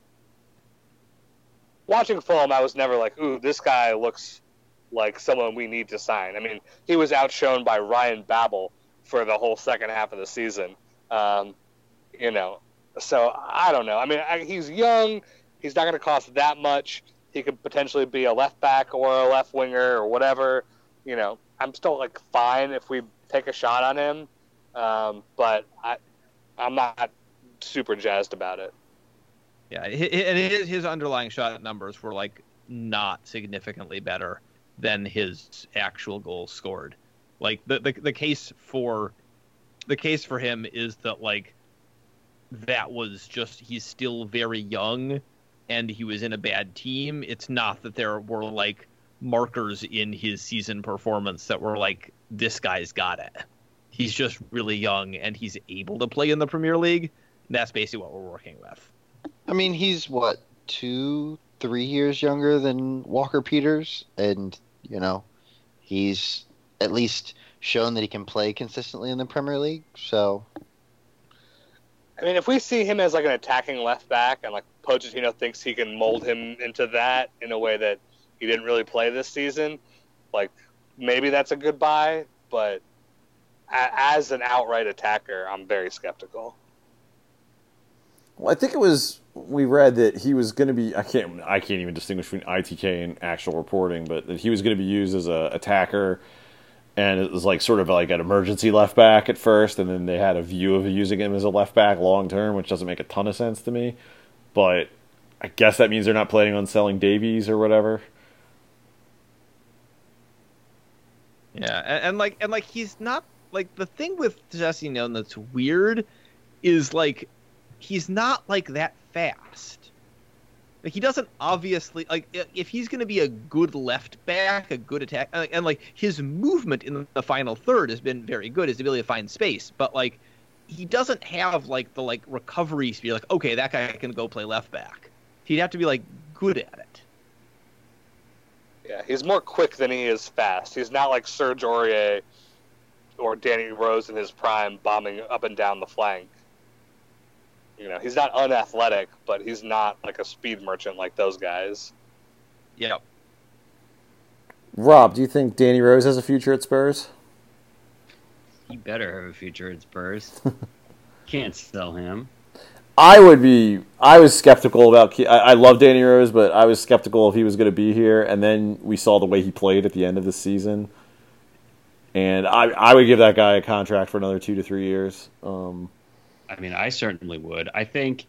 watching Fulham, I was never like, ooh, this guy looks like someone we need to sign. I mean, he was outshone by Ryan Babel for the whole second half of the season. Um, you know, so I don't know. I mean, I, he's young. He's not going to cost that much. He could potentially be a left back or a left winger or whatever. You know, I'm still like fine if we take a shot on him, um, but I, I'm not super jazzed about it. Yeah, hi- hi- and his, his underlying shot numbers were like not significantly better than his actual goals scored. Like the, the the case for the case for him is that like that was just he's still very young and he was in a bad team. It's not that there were like markers in his season performance that were like this guy's got it. He's just really young and he's able to play in the Premier League. And that's basically what we're working with. I mean, he's what, two, three years younger than Walker Peters, and you know, he's at least shown that he can play consistently in the Premier League. So, I mean, if we see him as like an attacking left back, and like Pochettino thinks he can mold him into that in a way that he didn't really play this season, like maybe that's a good buy. But a- as an outright attacker, I'm very skeptical. Well, I think it was we read that he was going to be. I can't. I can't even distinguish between I T K and actual reporting, but that he was going to be used as a attacker, and it was like sort of like an emergency left back at first, and then they had a view of using him as a left back long term, which doesn't make a ton of sense to me. But I guess that means they're not planning on selling Davies or whatever. Yeah, and, and like and like he's not like the thing with Sessegnon that's weird is like he's not like that fast. Like he doesn't obviously like if he's going to be a good left back, a good attack, and, and like his movement in the final third has been very good, his ability to find space, but like he doesn't have like the like recovery speed. Like okay, that guy can go play left back. He'd have to be like good at it. Yeah, he's more quick than he is fast. He's not like Serge Aurier or Danny Rose in his prime, bombing up and down the flank. You know, he's not unathletic, but he's not like a speed merchant like those guys. Yeah. Rob, do you think Danny Rose has a future at Spurs? He better have a future at Spurs. Can't sell him. I would be. I was skeptical about. I, I love Danny Rose, but I was skeptical if he was going to be here. And then we saw the way he played at the end of the season. And I, I would give that guy a contract for another two to three years. Um, I mean, I certainly would. I think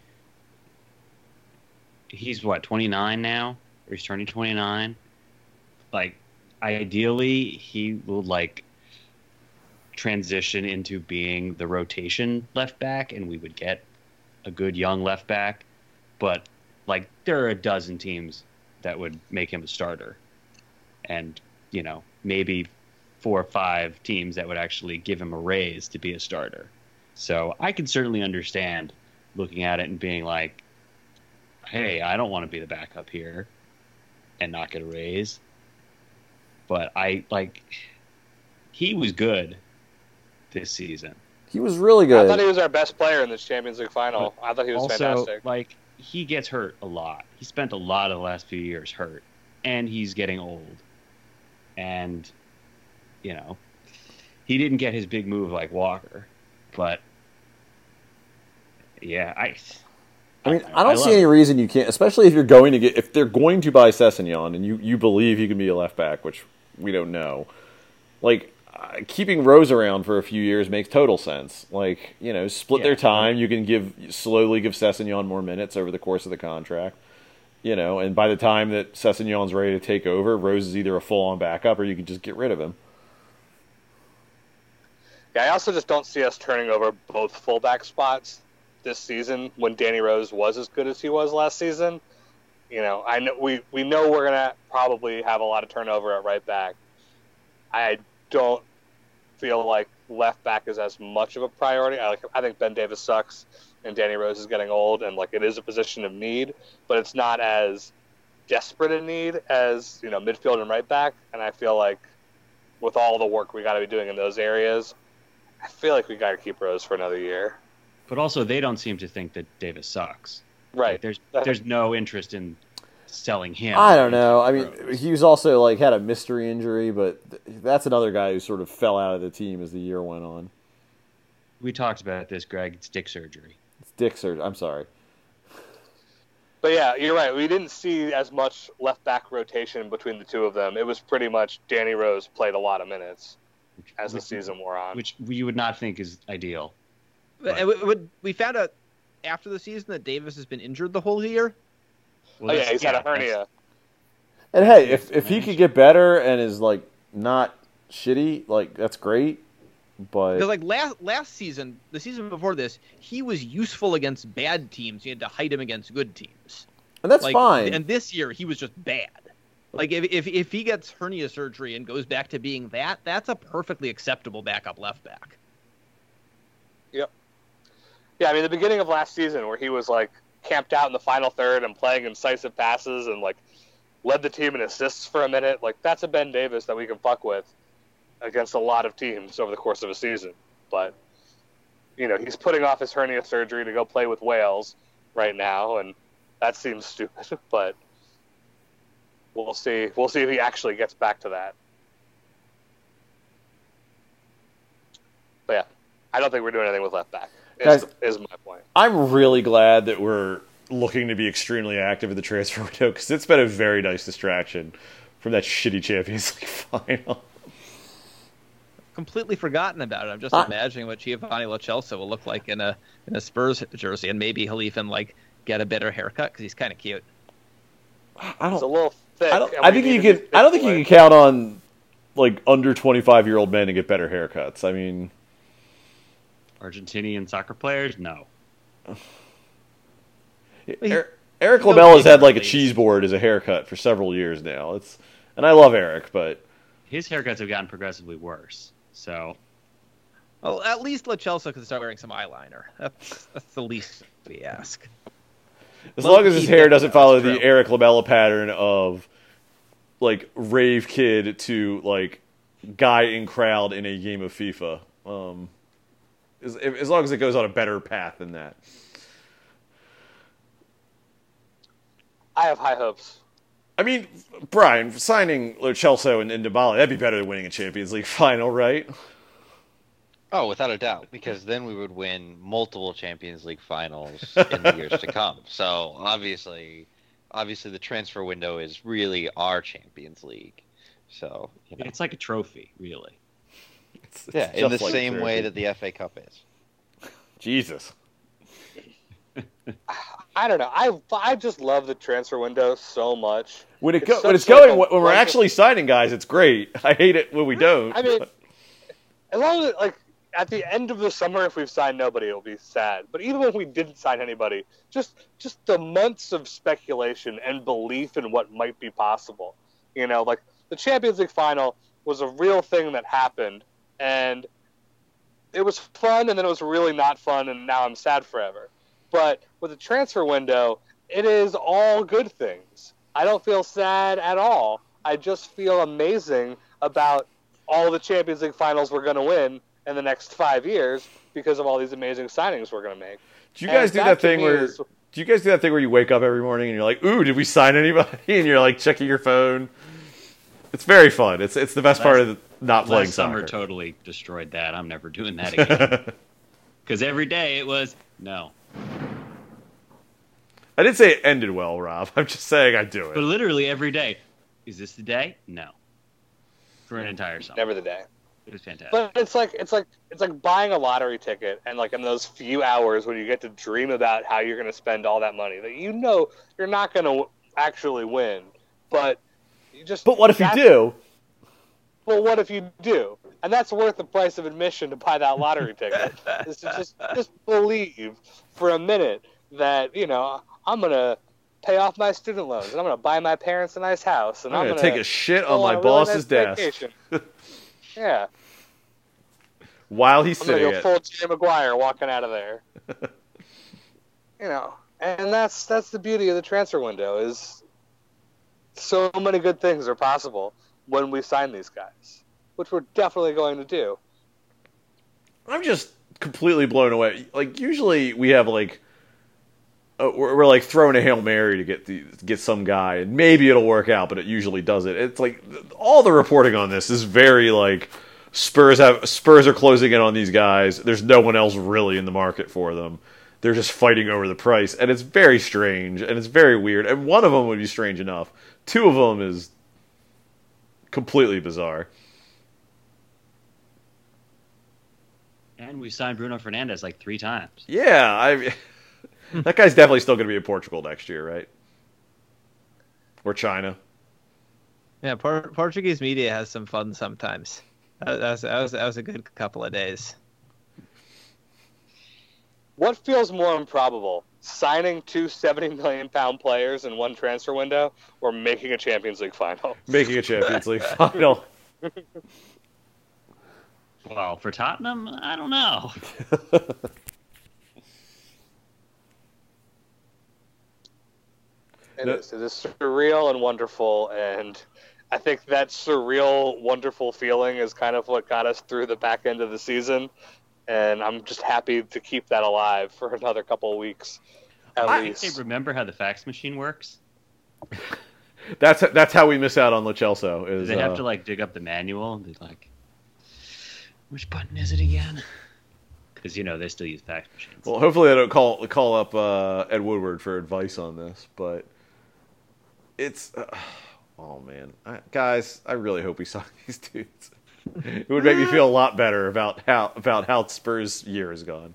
he's, what, twenty-nine now? Or he's turning twenty-nine? Like, ideally, he will, like, transition into being the rotation left back, and we would get a good young left back. But, like, there are a dozen teams that would make him a starter. And, you know, maybe four or five teams that would actually give him a raise to be a starter. So I can certainly understand looking at it and being like, hey, I don't want to be the backup here and not get a raise. But I, like, he was good this season. He was really good. I thought he was our best player in this Champions League final. But I thought he was also, fantastic. Like, he gets hurt a lot. He spent a lot of the last few years hurt. And he's getting old. And, you know, he didn't get his big move like Walker. But, yeah, I... I mean, I, I don't love see any it. reason you can't, especially if you're going to get, if they're going to buy Sessegnon and you, you believe he can be a left back, which we don't know. Like, uh, keeping Rose around for a few years makes total sense. Like, you know, split Yeah. their time. You can give slowly give Sessegnon more minutes over the course of the contract. You know, and by the time that Sessegnon's ready to take over, Rose is either a full-on backup or you can just get rid of him. Yeah, I also just don't see us turning over both fullback spots this season when Danny Rose was as good as he was last season. You know, I know we, we know we're gonna probably have a lot of turnover at right back. I don't feel like left back is as much of a priority. I like I think Ben Davis sucks and Danny Rose is getting old and like it is a position of need, but it's not as desperate a need as, you know, midfield and right back. And I feel like with all the work we got to be doing in those areas, I feel like we got to keep Rose for another year. But also, they don't seem to think that Davis sucks. Right. Like, there's there's no interest in selling him. I don't know. I mean, Rose. he was also, like, had a mystery injury, but th- that's another guy who sort of fell out of the team as the year went on. We talked about this, Greg. It's dick surgery. It's Dick Surge. I'm sorry. But yeah, you're right. We didn't see as much left back rotation between the two of them. It was pretty much Danny Rose played a lot of minutes as the Which- season wore on. Which you would not think is ideal. But, and we, we- we found out after the season that Davis has been injured the whole year. Well, oh yeah, that's- he's had a that's- hernia. And hey, if if he could get better and is, like, not shitty, like, that's great. But Because like last last season, the season before this, he was useful against bad teams. You had to hide him against good teams. and that's Like, fine. And this year, he was just bad. Like if, if if he gets hernia surgery and goes back to being that, that's a perfectly acceptable backup left back. Yep. Yeah, I mean the beginning of last season where he was like camped out in the final third and playing incisive passes and like led the team in assists for a minute, like that's a Ben Davis that we can fuck with against a lot of teams over the course of a season. But you know, he's putting off his hernia surgery to go play with Wales right now, and that seems stupid, but we'll see. We'll see if he actually gets back to that. But yeah, I don't think we're doing anything with left back. Is, Guys- is my point. I'm really glad that we're looking to be extremely active in the transfer window because it's been a very nice distraction from that shitty Champions League final. Completely forgotten about it. I'm just Ah. imagining what Giovanni Lo Celso will look like in a in a Spurs jersey, and maybe he'll even like get a better haircut because he's kind of cute. I It's a don't. little thick. I, don't, and I we think you need to could. be I don't think you thick can count on like under twenty-five year old men to get better haircuts. I mean, Argentinian soccer players? No. Er- Eric he goes Lamel has big had like a release. cheese board as a haircut for several years now. It's and I love Eric, but His haircuts have gotten progressively worse. So Well, at least Lo Celso can start wearing some eyeliner. That's that's the least we ask. as Well, long as his he hair did, doesn't that's follow true. the Eric Lamela pattern of like rave kid to like guy in crowd in a game of FIFA. Um, as, as long as it goes on a better path than that. I have high hopes. I mean, Brian, signing Lo Celso and, and Dybala, that'd be better than winning a Champions League final, right? Oh, without a doubt, because then we would win multiple Champions League finals in the years to come. So obviously, obviously the transfer window is really our Champions League. So you know. it's like a trophy, really. It's, it's Yeah, in the just like same way Jersey. that the F A Cup is. Jesus. I don't know. I I just love the transfer window so much. When it It's go, when such it's going, like a when we're wonderful- actually signing guys, it's great. I hate it when we don't. I mean, as long as like at the end of the summer, if we've signed nobody, it'll be sad. But even when we didn't sign anybody, just just the months of speculation and belief in what might be possible. You know, like the Champions League final was a real thing that happened, and it was fun, and then it was really not fun, and now I'm sad forever. But with the transfer window, it is all good things. I don't feel sad at all. I just feel amazing about all the Champions League finals we're going to win in the next five years because of all these amazing signings we're going to make. Do you guys And do that that to thing me where? is- Do you guys do that thing where you wake up every morning and you're like, "Ooh, did we sign anybody?" And you're like checking your phone. It's very fun. It's it's the best part of the, not playing Last summer soccer. totally destroyed that. I'm never doing that again. Because every day it was, no. I didn't say it ended well, Rob. I'm just saying I do But it. literally every day, is this the day? No. For an entire summer. Never the day. It was fantastic. But it's like it's like it's like buying a lottery ticket, and like in those few hours when you get to dream about how you're going to spend all that money that you know you're not going to actually win, but you just. But what if you that's- do? Well, what if you do? And that's worth the price of admission to buy that lottery ticket. Is to just just believe for a minute that you know I'm going to pay off my student loans, and I'm going to buy my parents a nice house, and I'm I'm gonna going take a shit go on my a really boss's nice desk vacation. Yeah. while he's I'm gonna sitting go it. full Jerry Maguire walking out of there. You know, and that's that's the beauty of the transfer window is so many good things are possible when we sign these guys, which we're definitely going to do. I'm just completely blown away. Like usually we have like uh, we're, we're like throwing a Hail Mary to get the to get some guy, and maybe it'll work out, but it usually doesn't. It's like all the reporting on this is very like Spurs have Spurs are closing in on these guys. There's no one else really in the market for them. They're just fighting over the price, and it's very strange and it's very weird. And one of them would be strange enough. Two of them is completely bizarre. And we signed Bruno Fernandes like three times. Yeah, I. That guy's definitely still going to be in Portugal next year, right? Or China. Yeah, Por- Portuguese media has some fun sometimes. That, that was that was that was a good couple of days. What feels more improbable, signing two seventy million pound players in one transfer window, or making a Champions League final? Making a Champions League final. Well, for Tottenham, I don't know. It No. is. It is surreal and wonderful, and I think that surreal, wonderful feeling is kind of what got us through the back end of the season, and I'm just happy to keep that alive for another couple of weeks, at I least. think they remember how the fax machine works. That's that's how we miss out on Lo Celso. Is They have uh, to like dig up the manual and be like, which button is it again? Because you know they still use fax machines. well, hopefully I don't call call up uh, Ed Woodward for advice on this, but it's uh, oh man, I, guys, I really hope we sign these dudes. It would make me feel a lot better about how about how Spurs' year has gone.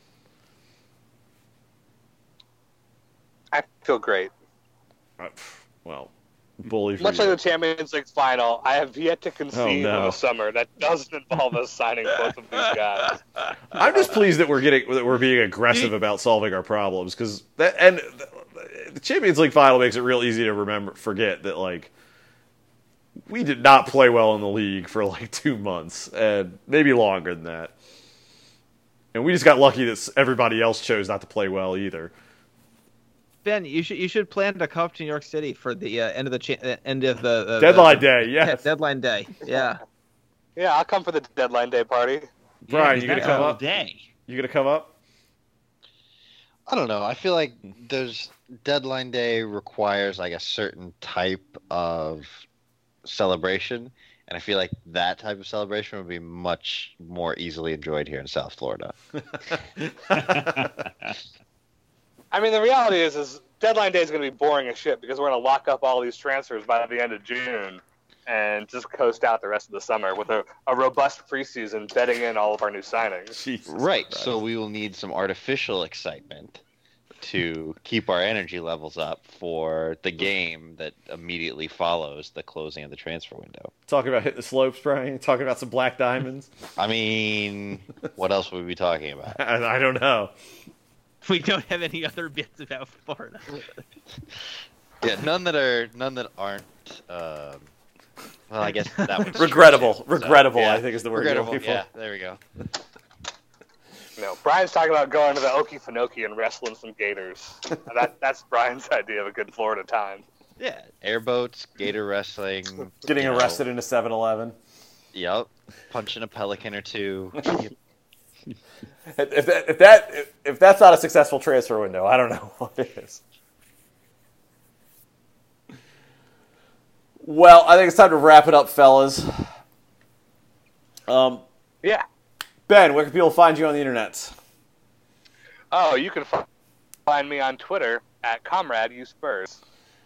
I feel great. Uh, well, bully for Much you. like the Champions League final, I have yet to conceive Oh, no. of a summer that doesn't involve us signing both of these guys. I'm just pleased that we're getting that we're being aggressive about solving our problems because that and the Champions League final makes it real easy to remember forget that like we did not play well in the league for like two months and maybe longer than that, and we just got lucky that everybody else chose not to play well either. Ben, you should you should plan to come to New York City for the uh, end of the cha- uh, end of the, the Deadline the, day, yeah, yes. deadline day. Yeah. Yeah, I'll come for the deadline day party. Brian, Yeah, you gonna that's come all up? day. You gonna come up? I don't know. I feel like there's deadline day requires like a certain type of celebration, and I feel like that type of celebration would be much more easily enjoyed here in South Florida. I mean, the reality is, is deadline day is going to be boring as shit because we're going to lock up all these transfers by the end of June, and just coast out the rest of the summer with a, a robust preseason betting in all of our new signings. Jesus Right. Christ. So we will need some artificial excitement to keep our energy levels up for the game that immediately follows the closing of the transfer window. Talking about hitting the slopes, Brian. Talking about some black diamonds. I mean, what else would we be talking about? I, I don't know. We don't have any other bits about Florida. Yeah, none that are none that aren't. Um, well, I guess that one's Regrettable. true, too. So, Regrettable, yeah, I think is the word you're regrettable. looking for. Yeah, there we go. No, Brian's talking about going to the Okefenokee and wrestling some gators. that that's Brian's idea of a good Florida time. Yeah, airboats, gator wrestling, Getting you know, arrested in a seven eleven. Yep, punching a pelican or two. If that, if that if, if that's not a successful transfer window, I don't know what is. Well, I think it's time to wrap it up, fellas. Um, Yeah. Ben, where can people find you on the internet? Oh, you can f- find me on Twitter at Comrade U Spurs.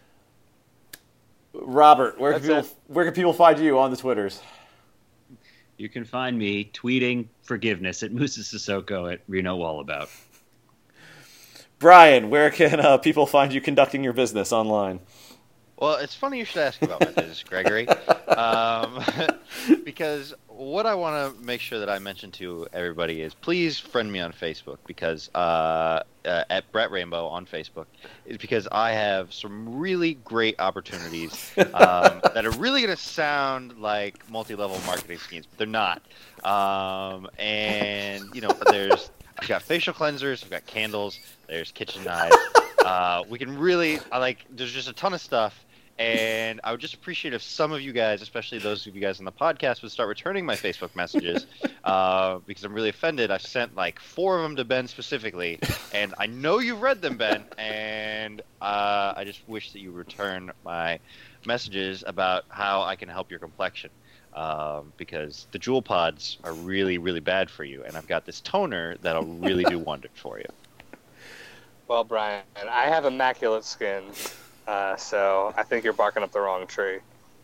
Robert, where can That's people where can people find you on the Twitters? You can find me tweeting forgiveness at Musa Sissoko at Reno Wallabout. Brian, where can uh, people find you conducting your business online? Well, it's funny you should ask about my business, Gregory, um, because what I want to make sure that I mention to everybody is please friend me on Facebook because uh, uh, at Brett Rainbow on Facebook is because I have some really great opportunities um, that are really going to sound like multi-level marketing schemes, but they're not. Um, and you know, there's I've got facial cleansers, I've got candles, there's kitchen knives. Uh, we can really, I like. There's just a ton of stuff. And I would just appreciate if some of you guys, especially those of you guys on the podcast, would start returning my Facebook messages uh, because I'm really offended. I sent like four of them to Ben specifically, and I know you've read them, Ben, and uh, I just wish that you return my messages about how I can help your complexion um, because the Jewel Pods are really, really bad for you, and I've got this toner that'll really do wonders for you. Well, Brian, I have immaculate skin, uh, so I think you're barking up the wrong tree.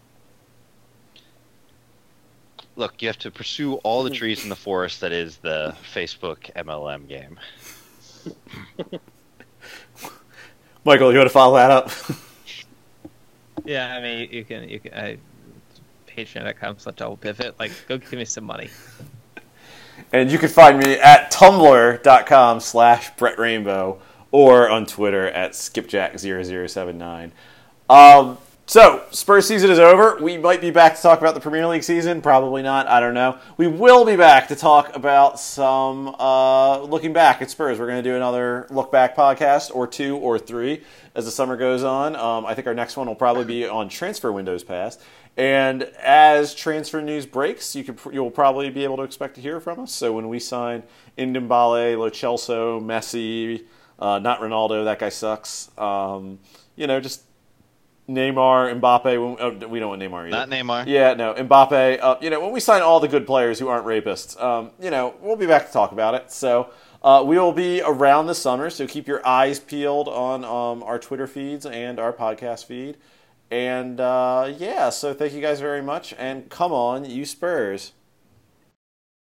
Look, you have to pursue all the trees in the forest that is the Facebook M L M game. Michael, you want to follow that up? Yeah, I mean, you can, you can, I, patreon dot com slash double pivot, like, go give me some money. And you can find me at tumblr dot com slash Brett Rainbow or on Twitter at skipjack zero zero seven nine. Um, so, Spurs season is over. We might be back to talk about the Premier League season. Probably not. I don't know. We will be back to talk about some uh, looking back at Spurs. We're going to do another look back podcast or two or three as the summer goes on. Um, I think our next one will probably be on transfer windows past. And as transfer news breaks, you could you'll probably be able to expect to hear from us. So when we sign Ndombele, Lo Celso, Messi, uh, not Ronaldo, that guy sucks. Um, you know, just Neymar, Mbappe. Oh, we don't want Neymar either. Not Neymar. Yeah, no, Mbappe. Uh, you know, when we sign all the good players who aren't rapists, um, you know, we'll be back to talk about it. So uh, we will be around this summer. So keep your eyes peeled on um, our Twitter feeds and our podcast feed. And, uh, yeah, so thank you guys very much. And come on, you Spurs.